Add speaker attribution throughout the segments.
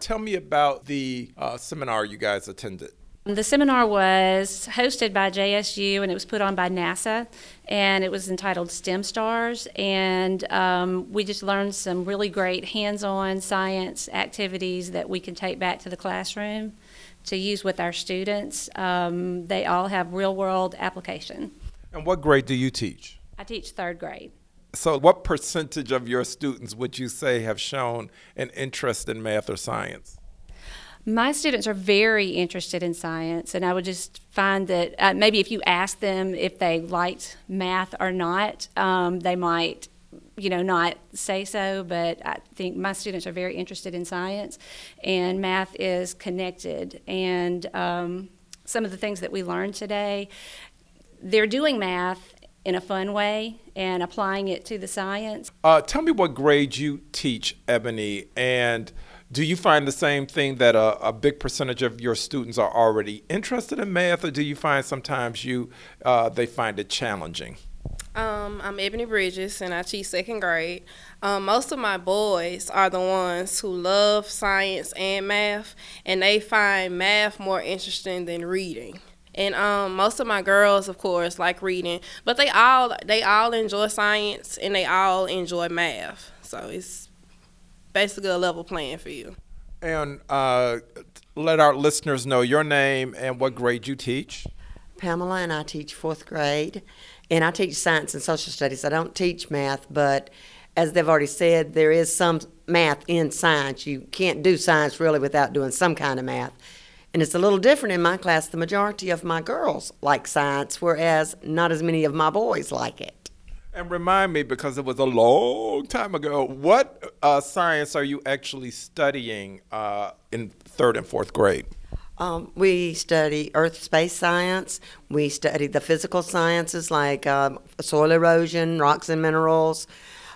Speaker 1: Tell me about the seminar you guys attended.
Speaker 2: The seminar was hosted by JSU, and it was put on by NASA, and it was entitled STEM Stars, and we just learned some really great hands-on science activities that we can take back to the classroom to use with our students. They all have real-world application.
Speaker 1: And what grade do you teach?
Speaker 2: I teach third grade.
Speaker 1: So what percentage of your students would you say have shown an interest in math or science?
Speaker 2: My students are very interested in science, and I would just find that maybe if you ask them if they liked math or not, they might, not say so, but I think my students are very interested in science, and math is connected. And some of the things that we learned today, they're doing math in a fun way and applying it to the science.
Speaker 1: Tell me what grade you teach, Ebony, and do you find the same thing that a big percentage of your students are already interested in math, or do you find sometimes they find it challenging?
Speaker 3: I'm Ebony Bridges, and I teach second grade. Most of my boys are the ones who love science and math, and they find math more interesting than reading. And most of my girls, of course, like reading, but they all enjoy science and they all enjoy math. So it's basically a level playing field.
Speaker 1: And let our listeners know your name and what grade you teach.
Speaker 4: Pamela, and I teach fourth grade, and I teach science and social studies. I don't teach math, but as they've already said, there is some math in science. You can't do science really without doing some kind of math. And it's a little different in my class. The majority of my girls like science, whereas not as many of my boys like it.
Speaker 1: And remind me, because it was a long time ago, what science are you actually studying in third and fourth grade?
Speaker 4: We study earth space science. We study the physical sciences like soil erosion, rocks and minerals.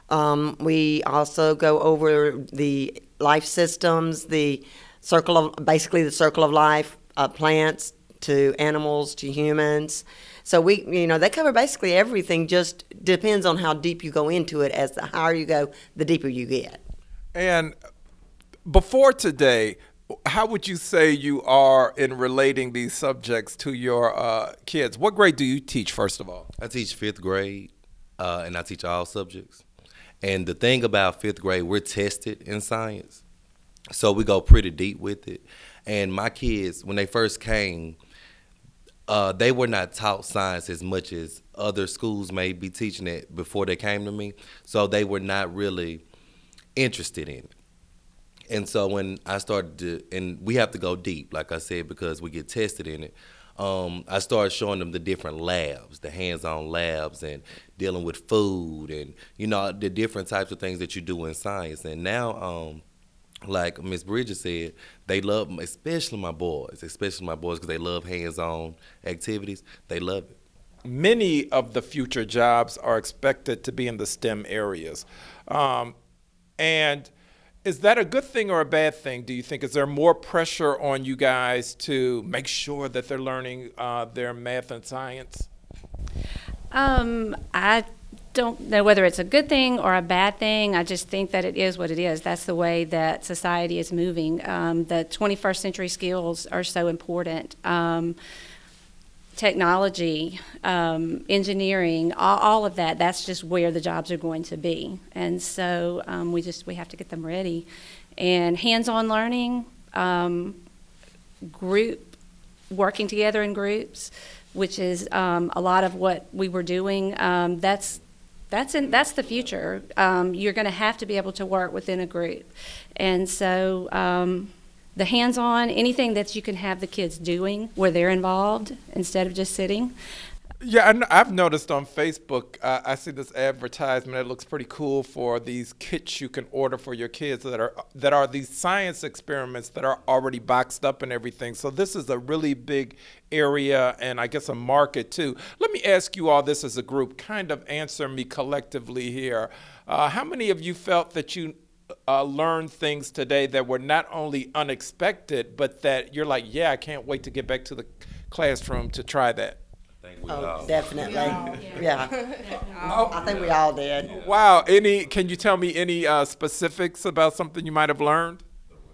Speaker 4: We also go over the life systems, the circle of life, plants to animals to humans. So they cover basically everything. Just depends on how deep you go into it. As the higher you go, the deeper you get.
Speaker 1: And before today, how would you say you are in relating these subjects to your kids? What grade do you teach, first of all?
Speaker 5: I teach fifth grade, and I teach all subjects. And the thing about fifth grade, we're tested in science. So we go pretty deep with it. And my kids, when they first came, they were not taught science as much as other schools may be teaching it before they came to me. So they were not really interested in it. And so when I started and we have to go deep, like I said, because we get tested in it, I started showing them the different labs, the hands-on labs, and dealing with food and, the different types of things that you do in science. And now, like Ms. Bridges said, they love, especially my boys, because they love hands-on activities. They love it.
Speaker 1: Many of the future jobs are expected to be in the STEM areas. And is that a good thing or a bad thing, do you think? Is there more pressure on you guys to make sure that they're learning their math and science?
Speaker 2: I don't know whether it's a good thing or a bad thing. I just think that it is what it is. That's the way that society is moving. The 21st century skills are so important. Technology, engineering, all of that's just where the jobs are going to be. And so we have to get them ready. And hands-on learning, working together in groups, which is a lot of what we were doing. That's the future. You're going to have to be able to work within a group. And so the hands-on, anything that you can have the kids doing where they're involved instead of just sitting.
Speaker 1: Yeah, I've noticed on Facebook, I see this advertisement that looks pretty cool for these kits you can order for your kids that are these science experiments that are already boxed up and everything. So this is a really big area and I guess a market too. Let me ask you all this as a group, kind of answer me collectively here. How many of you felt that you learned things today that were not only unexpected, but that you're like, yeah, I can't wait to get back to the classroom to try that?
Speaker 4: Definitely. Yeah. I think we all did.
Speaker 1: Wow. Can you tell me any specifics about something you might have learned?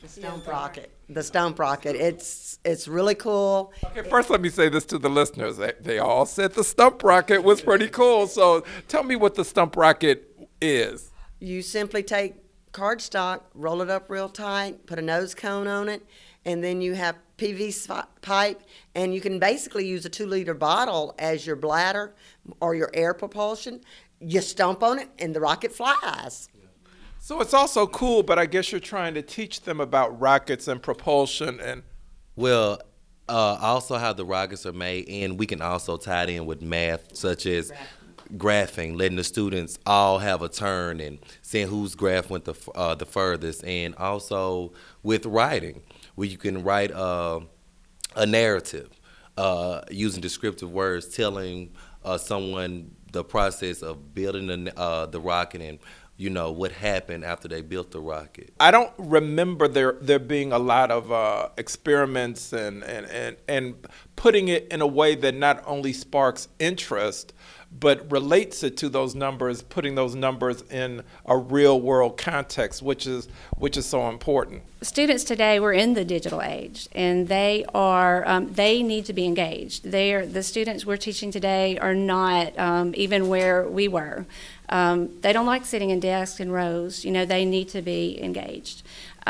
Speaker 4: Stump rocket. The stump rocket. It's really cool.
Speaker 1: Okay, first let me say this to the listeners. They all said the stump rocket was pretty cool. So tell me what the stump rocket is.
Speaker 4: You simply take cardstock, roll it up real tight, put a nose cone on it, and then you have PVC pipe, and you can basically use a 2-liter bottle as your bladder or your air propulsion. You stomp on it, and the rocket flies.
Speaker 1: So it's also cool, but I guess you're trying to teach them about rockets and propulsion and.
Speaker 5: Well, also how the rockets are made, and we can also tie it in with math, such as graphing, letting the students all have a turn and seeing whose graph went the furthest, and also with writing, where you can write a narrative using descriptive words, telling someone the process of building the rocket and what happened after they built the rocket.
Speaker 1: I don't remember there being a lot of experiments and putting it in a way that not only sparks interest, but relates it to those numbers, putting those numbers in a real world context, which is so important.
Speaker 2: Students today, we're in the digital age, and they need to be engaged. The students we're teaching today are not even where we were. They don't like sitting in desks and rows. They need to be engaged.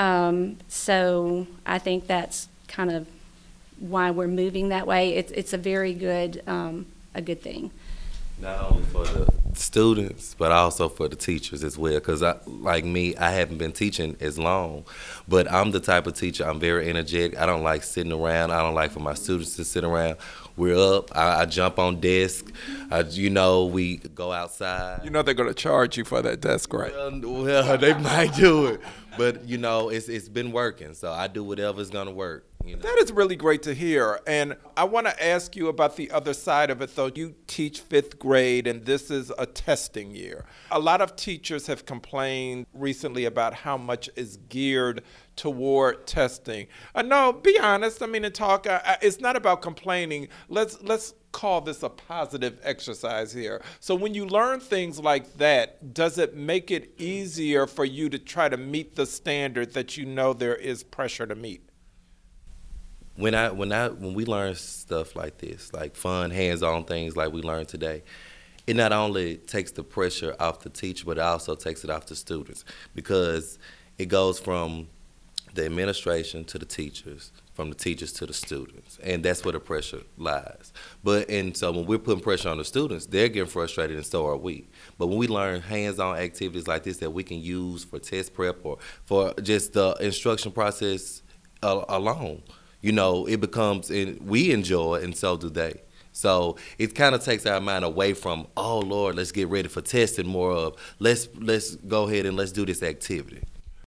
Speaker 2: So I think that's kind of why we're moving that way. It's a very good thing.
Speaker 5: Not only for the students, but also for the teachers as well. Because I haven't been teaching as long, but I'm the type of teacher, I'm very energetic. I don't like sitting around. I don't like for my students to sit around. We're up. I jump on desk. We go outside.
Speaker 1: They're going to charge you for that desk, right?
Speaker 5: Well, they might do it. But, it's been working. So I do whatever's going to work.
Speaker 1: That is really great to hear. And I want to ask you about the other side of it, though. You teach 5th grade, and this is a testing year. A lot of teachers have complained recently about how much is geared toward testing. No, be honest. It's not about complaining. Let's call this a positive exercise here. So when you learn things like that, does it make it easier for you to try to meet the standard that there is pressure to meet?
Speaker 5: When we learn stuff like this, like fun, hands-on things like we learned today, it not only takes the pressure off the teacher, but it also takes it off the students, because it goes from the administration to the teachers, from the teachers to the students, and that's where the pressure lies. So when we're putting pressure on the students, they're getting frustrated, and so are we. But when we learn hands-on activities like this that we can use for test prep or for just the instruction process alone, it becomes, we enjoy it, and so do they. So it kind of takes our mind away from, oh Lord, let's get ready for testing, more of let's go ahead and let's do this activity.